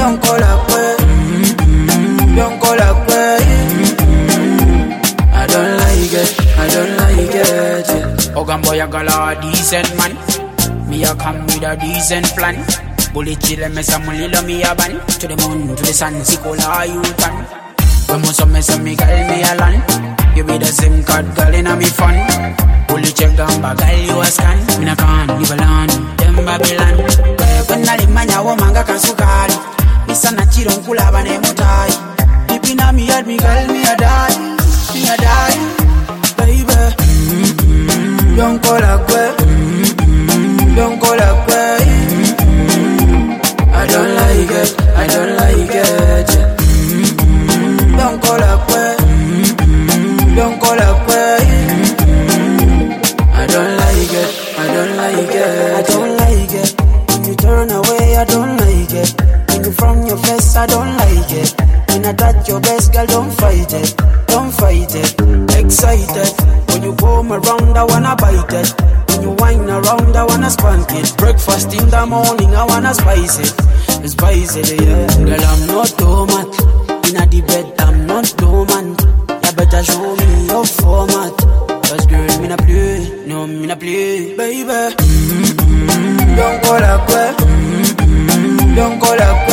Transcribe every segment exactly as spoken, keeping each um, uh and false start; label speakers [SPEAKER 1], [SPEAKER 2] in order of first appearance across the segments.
[SPEAKER 1] Don't call up, don't call up. I don't like it, I don't like it.
[SPEAKER 2] Ogan boy, I got a decent man. Me a come with a decent plan. Bullet chill me some little me a ban. To the moon, to the sun, see cola you can. When most of me say me girl me a land. You be the same card girl in a me fun. Bullet check down but girl you a scan. Me na can, you alone, them Babylon. When I live man ya woman ga kan sukari. Me sana chiro nkula bane mutai. Deep inna me head me girl me a die. Me a die, baby.
[SPEAKER 1] Don't call up, don't call up. I don't like it, I don't like it. Don't call up, don't call up. I don't like it, I don't like it. I don't like it. When you turn away, I don't like it. When you from your face, I don't like it. When I touch your best, girl, don't fight it, don't fight it. Excited when you come around, I wanna bite it. When you whine around, I wanna spank it. Breakfast in the morning, I wanna spice it, spice it, yeah. Girl, I'm not tomat. Inna the bed, I'm not dormant. You better show me your format. Cause girl, me na play, no, me na play, baby. Don't call up, don't call up.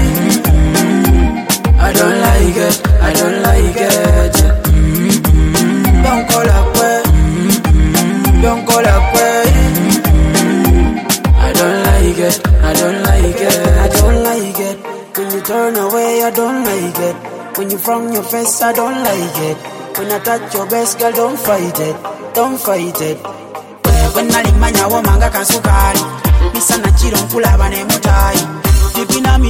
[SPEAKER 1] I don't like it, I don't like it. Don't call up, don't call up. I don't like it, I don't like it, I don't like it. When you turn away, I don't like it. When you from your face, I don't like it. When I touch your best, girl, don't fight it, don't fight it. When I live man ya woman ga kan sukari. Me sana chiro nkula bane mutai. Deep inna